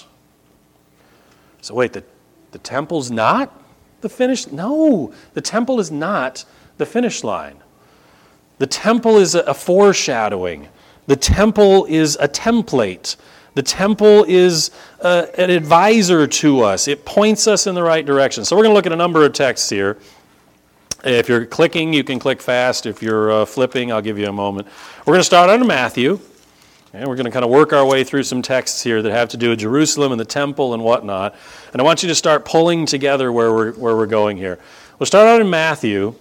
[SPEAKER 1] So wait, the, the temple's not the finish? No, the temple is not the finish line. The temple is a, a foreshadowing. The temple is a template. The temple is uh, an advisor to us. It points us in the right direction. So we're going to look at a number of texts here. If you're clicking, you can click fast. If you're uh, flipping, I'll give you a moment. We're going to start out in Matthew. And we're going to kind of work our way through some texts here that have to do with Jerusalem and the temple and whatnot. And I want you to start pulling together where we're, where we're going here. We'll start out in Matthew.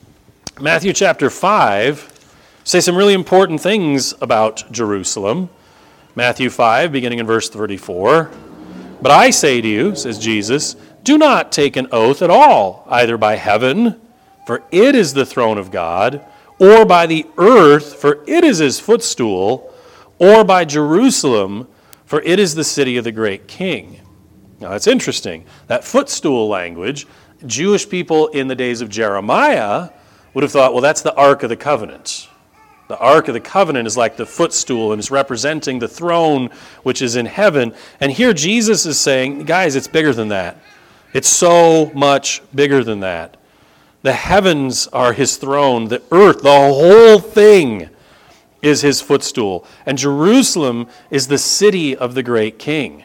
[SPEAKER 1] Matthew chapter five. Say some really important things about Jerusalem. Matthew five, beginning in verse thirty-four. "But I say to you," says Jesus, "do not take an oath at all, either by heaven, for it is the throne of God, or by the earth, for it is his footstool, or by Jerusalem, for it is the city of the great king." Now that's interesting. That footstool language, Jewish people in the days of Jeremiah would have thought, well, that's the Ark of the Covenant. The Ark of the Covenant is like the footstool, and it's representing the throne which is in heaven. And here Jesus is saying, guys, it's bigger than that. It's so much bigger than that. The heavens are his throne. The earth, the whole thing is his footstool. And Jerusalem is the city of the great king.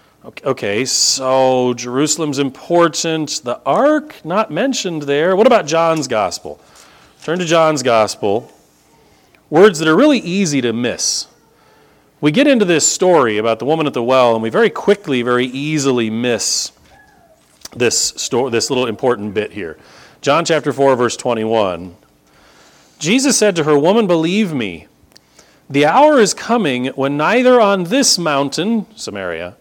[SPEAKER 1] Okay, so Jerusalem's important. The Ark, not mentioned there. What about John's Gospel? Turn to John's Gospel. Words that are really easy to miss. We get into this story about the woman at the well, and we very quickly, very easily miss this story, this little important bit here. John chapter four, verse twenty-one. Jesus said to her, "Woman, believe me, the hour is coming when neither on this mountain, Samaria,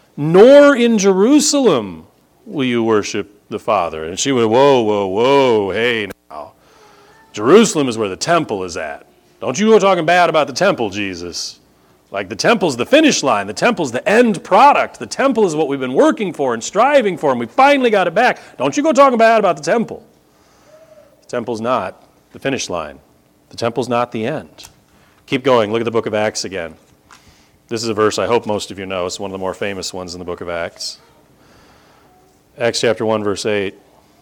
[SPEAKER 1] nor in Jerusalem will you worship the Father." And she went, whoa, whoa, whoa, hey now. Jerusalem is where the temple is at. Don't you go talking bad about the temple, Jesus. Like the temple's the finish line. The temple's the end product. The temple is what we've been working for and striving for, and we finally got it back. Don't you go talking bad about the temple. The temple's not the finish line. The temple's not the end. Keep going. Look at the book of Acts again. This is a verse I hope most of you know. It's one of the more famous ones in the book of Acts. Acts chapter one, verse eight.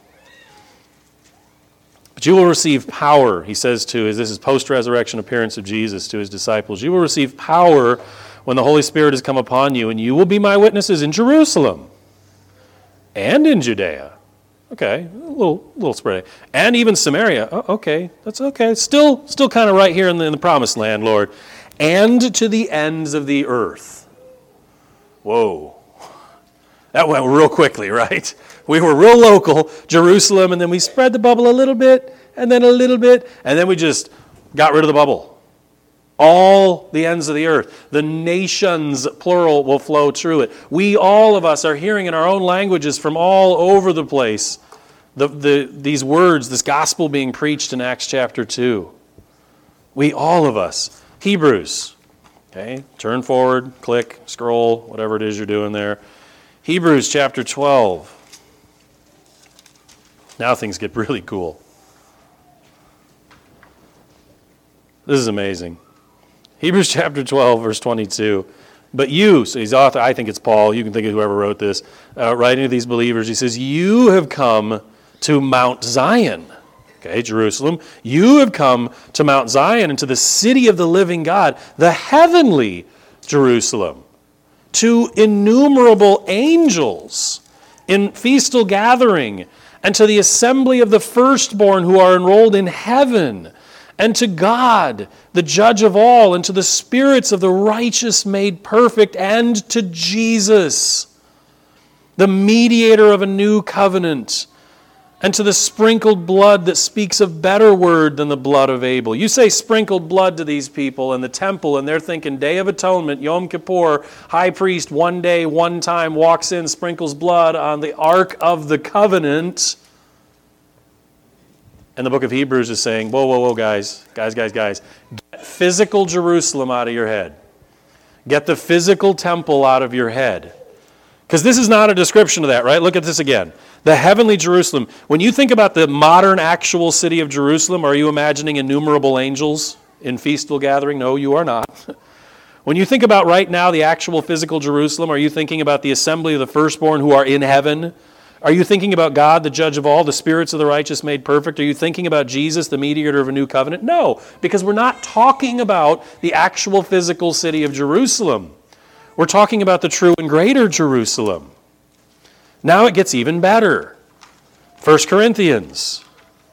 [SPEAKER 1] But you will receive power, he says to his, this is post-resurrection appearance of Jesus to his disciples. You will receive power when the Holy Spirit has come upon you, and you will be my witnesses in Jerusalem and in Judea. Okay, a little, little spread. And even Samaria. Oh, okay, that's okay. Still, still kind of right here in the, in the promised land, Lord. And to the ends of the earth. Whoa. That went real quickly, right? We were real local, Jerusalem, and then we spread the bubble a little bit, and then a little bit, and then we just got rid of the bubble. All the ends of the earth. The nations, plural, will flow through it. We, all of us, are hearing in our own languages from all over the place the, the, these words, this gospel being preached in Acts chapter two. We, all of us. Hebrews. Okay, turn forward, click, scroll, whatever it is you're doing there. Hebrews chapter twelve. Now things get really cool. This is amazing. Hebrews chapter twelve, verse twenty-two. But you, so he's author, I think it's Paul, you can think of whoever wrote this, uh, writing to these believers, he says, you have come to Mount Zion, okay, Jerusalem. You have come to Mount Zion and to the city of the living God, the heavenly Jerusalem, to innumerable angels in feastal gathering, and to the assembly of the firstborn who are enrolled in heaven, and to God, the judge of all, and to the spirits of the righteous made perfect, and to Jesus, the mediator of a new covenant, and to the sprinkled blood that speaks of better word than the blood of Abel. You say sprinkled blood to these people in the temple, and they're thinking Day of Atonement, Yom Kippur, high priest one day, one time, walks in, sprinkles blood on the Ark of the Covenant. And the book of Hebrews is saying, whoa, whoa, whoa, guys, guys, guys, guys, get physical Jerusalem out of your head. Get the physical temple out of your head. Because this is not a description of that, right? Look at this again. The heavenly Jerusalem. When you think about the modern actual city of Jerusalem, are you imagining innumerable angels in feastal gathering? No, you are not. When you think about right now the actual physical Jerusalem, are you thinking about the assembly of the firstborn who are in heaven? Are you thinking about God, the judge of all, the spirits of the righteous made perfect? Are you thinking about Jesus, the mediator of a new covenant? No, because we're not talking about the actual physical city of Jerusalem. We're talking about the true and greater Jerusalem. Now it gets even better. First Corinthians.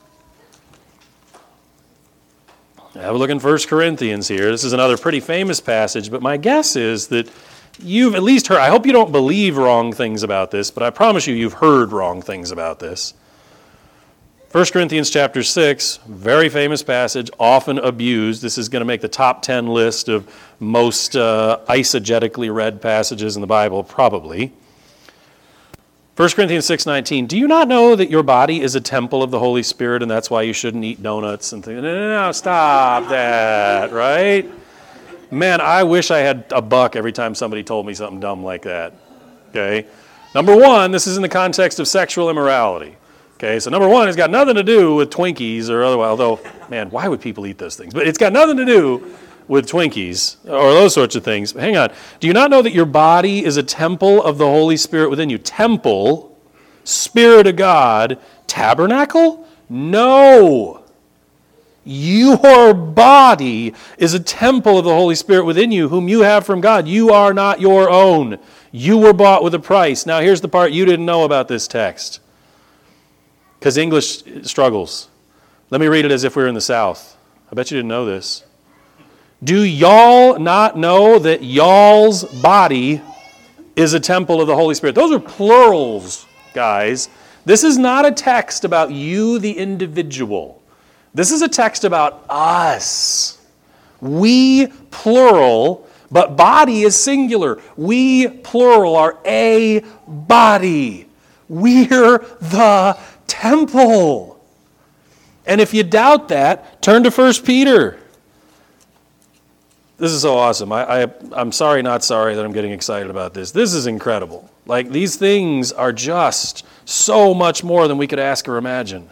[SPEAKER 1] Have a look in First Corinthians here. This is another pretty famous passage, but my guess is that you've at least heard, I hope you don't believe wrong things about this, but I promise you you've heard wrong things about this. First Corinthians chapter six, very famous passage, often abused. This is going to make the top ten list of most uh, eisegetically read passages in the Bible, probably. First Corinthians six nineteen, do you not know that your body is a temple of the Holy Spirit and that's why you shouldn't eat donuts and things? No, no, no, stop that, right? Man, I wish I had a buck every time somebody told me something dumb like that, okay? Number one, this is in the context of sexual immorality, okay? So number one, it's got nothing to do with Twinkies or otherwise, although, man, why would people eat those things? But it's got nothing to do with Twinkies or those sorts of things. But hang on. Do you not know that your body is a temple of the Holy Spirit within you? Temple, Spirit of God, tabernacle? No. Your body is a temple of the Holy Spirit within you, whom you have from God. You are not your own. You were bought with a price. Now, here's the part you didn't know about this text, because English struggles. Let me read it as if we were in the South. I bet you didn't know this. Do y'all not know that y'all's body is a temple of the Holy Spirit? Those are plurals, guys. This is not a text about you, the individual. This is a text about us. We, plural, but body is singular. We, plural, are a body. We're the temple. And if you doubt that, turn to First Peter. This is so awesome. I, I, I'm sorry, not sorry that I'm getting excited about this. This is incredible. Like, these things are just so much more than we could ask or imagine.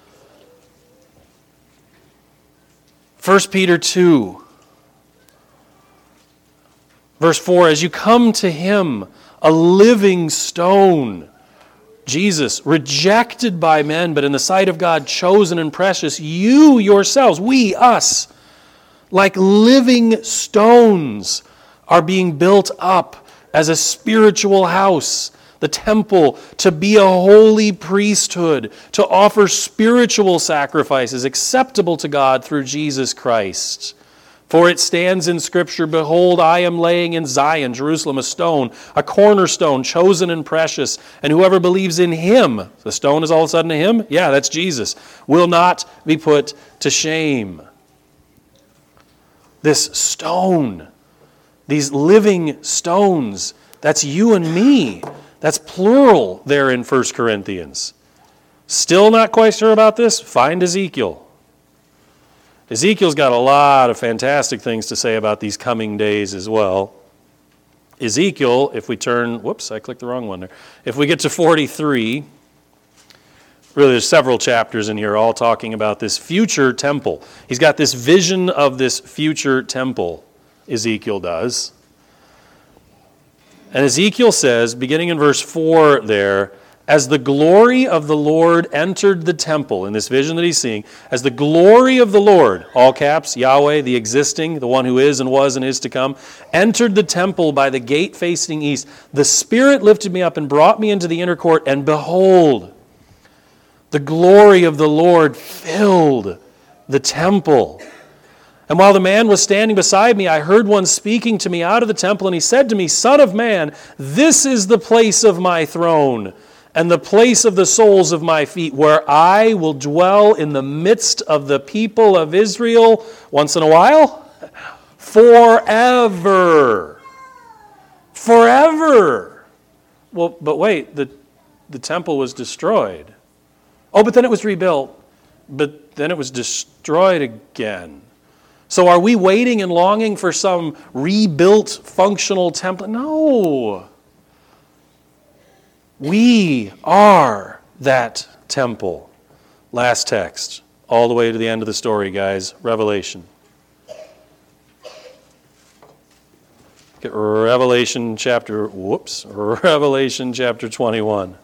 [SPEAKER 1] First Peter two, verse four, as you come to him, a living stone, Jesus, rejected by men, but in the sight of God, chosen and precious, you yourselves, we, us, like living stones, are being built up as a spiritual house, the temple, to be a holy priesthood, to offer spiritual sacrifices acceptable to God through Jesus Christ. For it stands in Scripture, behold, I am laying in Zion, Jerusalem, a stone, a cornerstone, chosen and precious, and whoever believes in him, the stone is all of a sudden a him? Yeah, that's Jesus, will not be put to shame. This stone, these living stones, that's you and me. That's plural there in First Corinthians. Still not quite sure about this? Find Ezekiel. Ezekiel's got a lot of fantastic things to say about these coming days as well. Ezekiel, if we turn, whoops, I clicked the wrong one there. If we get to forty-three, really there's several chapters in here all talking about this future temple. He's got this vision of this future temple, Ezekiel does. And Ezekiel says, beginning in verse four there, as the glory of the Lord entered the temple, in this vision that he's seeing, as the glory of the Lord, all caps, Yahweh, the existing, the one who is and was and is to come, entered the temple by the gate facing east, the Spirit lifted me up and brought me into the inner court, and behold, the glory of the Lord filled the temple. And while the man was standing beside me, I heard one speaking to me out of the temple, and he said to me, Son of man, this is the place of my throne, and the place of the soles of my feet, where I will dwell in the midst of the people of Israel, once in a while, forever. Forever. Well, but wait, the, the temple was destroyed. Oh, but then it was rebuilt. But then it was destroyed again. So are we waiting and longing for some rebuilt functional temple? No. We are that temple. Last text, all the way to the end of the story, guys. Revelation. Get Revelation chapter, whoops, Revelation chapter twenty-one.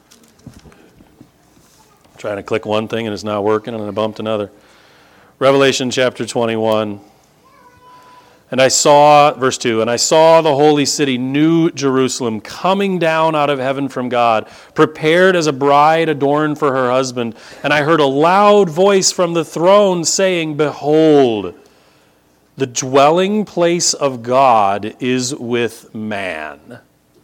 [SPEAKER 1] Trying to click one thing and it's not working, and I bumped another. Revelation chapter twenty-one. And I saw, verse two, and I saw the holy city, New Jerusalem, coming down out of heaven from God, prepared as a bride adorned for her husband. And I heard a loud voice from the throne saying, Behold, the dwelling place of God is with man.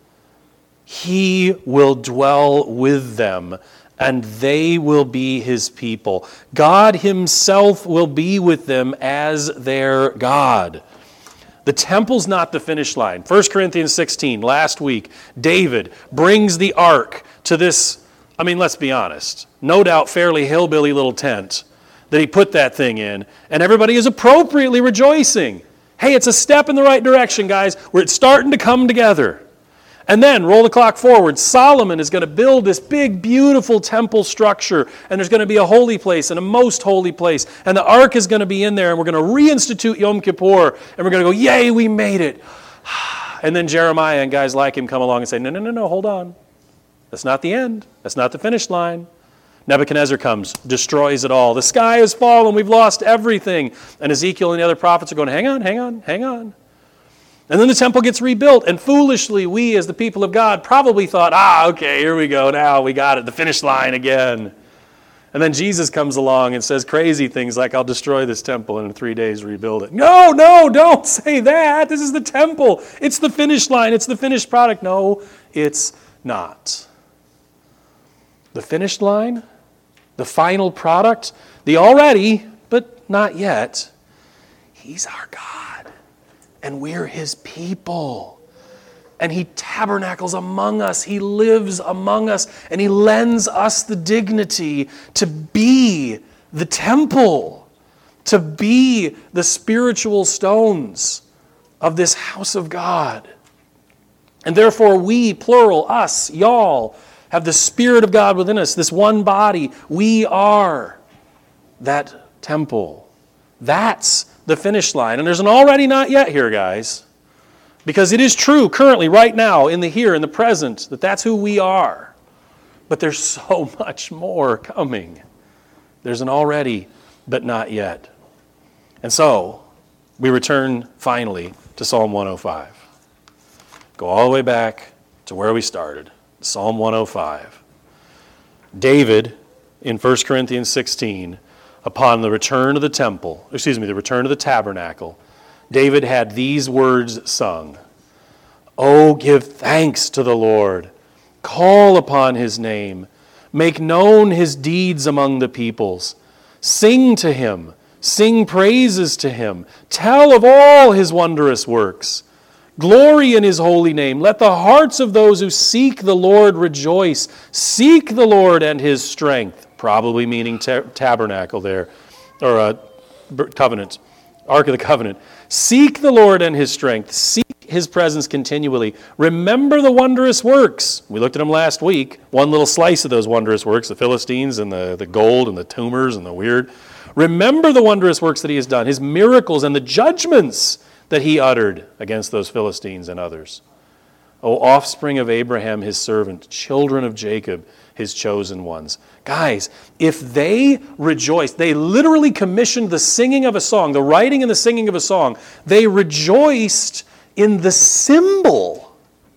[SPEAKER 1] He will dwell with them, and they will be his people. God himself will be with them as their God. The temple's not the finish line. First Corinthians sixteen, last week, David brings the ark to this, I mean, let's be honest, no doubt fairly hillbilly little tent that he put that thing in, and everybody is appropriately rejoicing. Hey, it's a step in the right direction, guys. Where it's starting to come together. And then, roll the clock forward, Solomon is going to build this big, beautiful temple structure, and there's going to be a holy place and a most holy place, and the ark is going to be in there, and we're going to reinstitute Yom Kippur, and we're going to go, yay, we made it. And then Jeremiah and guys like him come along and say, no, no, no, no, hold on. That's not the end. That's not the finish line. Nebuchadnezzar comes, destroys it all. The sky has fallen. We've lost everything. And Ezekiel and the other prophets are going, hang on, hang on, hang on. And then the temple gets rebuilt, and foolishly, we as the people of God probably thought, ah, okay, here we go, now we got it, the finish line again. And then Jesus comes along and says crazy things like, I'll destroy this temple and in three days rebuild it. No, no, don't say that. This is the temple. It's the finish line. It's the finished product. No, it's not. The finished line, the final product, the already, but not yet, he's our God. And we're his people. And he tabernacles among us. He lives among us. And he lends us the dignity to be the temple, to be the spiritual stones of this house of God. And therefore we, plural, us, y'all, have the Spirit of God within us, this one body. We are that temple. That's the finish line. And there's an already not yet here, guys. Because it is true currently, right now, in the here, in the present, that that's who we are. But there's so much more coming. There's an already, but not yet. And so, we return finally to Psalm one oh five. Go all the way back to where we started, Psalm one oh five. David, in First Corinthians sixteen, upon the return of the temple, excuse me, the return of the tabernacle, David had these words sung. Oh, give thanks to the Lord. Call upon his name. Make known his deeds among the peoples. Sing to him. Sing praises to him. Tell of all his wondrous works. Glory in his holy name. Let the hearts of those who seek the Lord rejoice. Seek the Lord and his strength. Probably meaning ta- tabernacle there, or uh, covenant, Ark of the Covenant. Seek the Lord and his strength. Seek his presence continually. Remember the wondrous works. We looked at them last week. One little slice of those wondrous works, the Philistines and the, the gold and the tumors and the weird. Remember the wondrous works that he has done, his miracles and the judgments that he uttered against those Philistines and others. O offspring of Abraham, his servant, children of Jacob, his chosen ones. Guys, if they rejoiced, they literally commissioned the singing of a song, the writing and the singing of a song. They rejoiced in the symbol.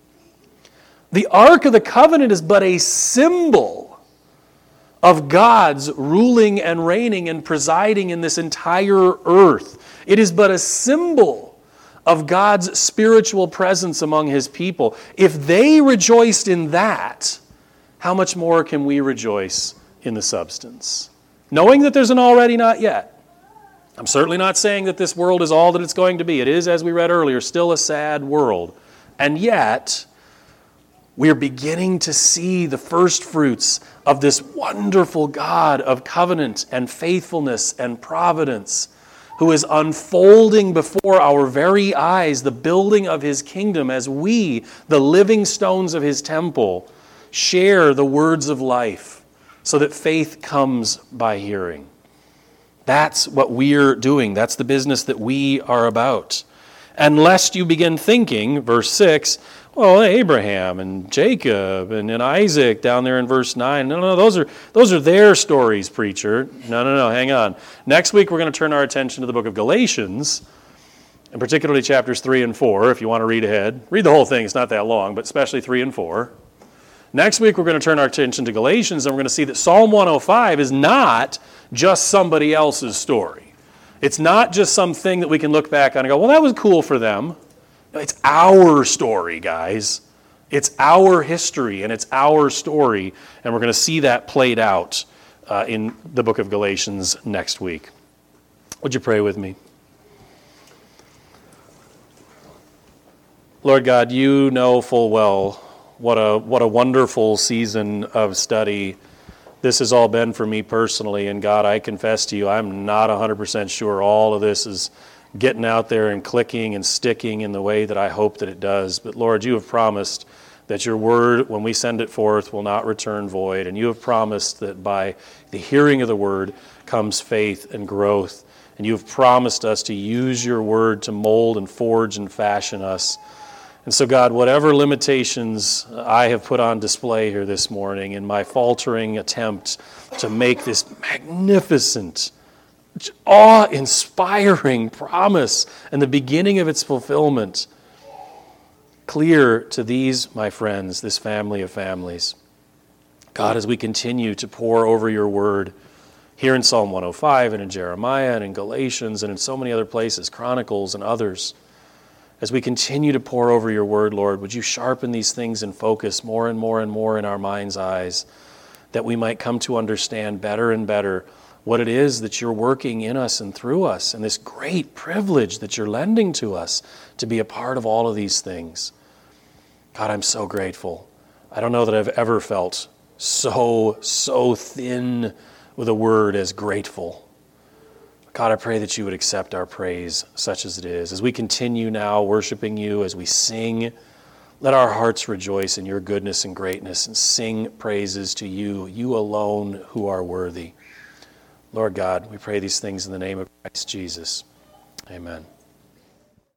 [SPEAKER 1] The Ark of the Covenant is but a symbol of God's ruling and reigning and presiding in this entire earth. It is but a symbol of God's spiritual presence among his people. If they rejoiced in that, how much more can we rejoice in the substance? Knowing that there's an already not yet. I'm certainly not saying that this world is all that it's going to be. It is, as we read earlier, still a sad world. And yet, we're beginning to see the first fruits of this wonderful God of covenant and faithfulness and providence, who is unfolding before our very eyes the building of his kingdom as we, the living stones of his temple, share the words of life so that faith comes by hearing. That's what we're doing. That's the business that we are about. And lest you begin thinking, verse six, well, Abraham and Jacob and, and Isaac down there in verse nine. No, no, those are those are their stories, preacher. No, no, no, hang on. Next week we're going to turn our attention to the book of Galatians, and particularly chapters three and four, if you want to read ahead. Read the whole thing, it's not that long, but especially three and four. Next week we're going to turn our attention to Galatians, and we're going to see that Psalm one oh five is not just somebody else's story. It's not just something that we can look back on and go, well, that was cool for them. It's our story, guys. It's our history, and it's our story, and we're going to see that played out uh, in the book of Galatians next week. Would you pray with me? Lord God, you know full well what a what a wonderful season of study this has all been for me personally, and God, I confess to you, I'm not one hundred percent sure all of this is getting out there and clicking and sticking in the way that I hope that it does. But Lord, you have promised that your word, when we send it forth, will not return void. And you have promised that by the hearing of the word comes faith and growth. And you have promised us to use your word to mold and forge and fashion us. And so, God, whatever limitations I have put on display here this morning in my faltering attempt to make this magnificent, awe-inspiring promise and the beginning of its fulfillment clear to these, my friends, this family of families. God, as we continue to pour over your word here in Psalm one oh five and in Jeremiah and in Galatians and in so many other places, Chronicles and others, as we continue to pour over your word, Lord, would you sharpen these things in focus more and more and more in our mind's eyes, that we might come to understand better and better what it is that you're working in us and through us, and this great privilege that you're lending to us to be a part of all of these things. God, I'm so grateful. I don't know that I've ever felt so, so thin with a word as grateful. God, I pray that you would accept our praise such as it is. As we continue now worshiping you, as we sing, let our hearts rejoice in your goodness and greatness and sing praises to you, you alone who are worthy. Lord God, we pray these things in the name of Christ Jesus. Amen.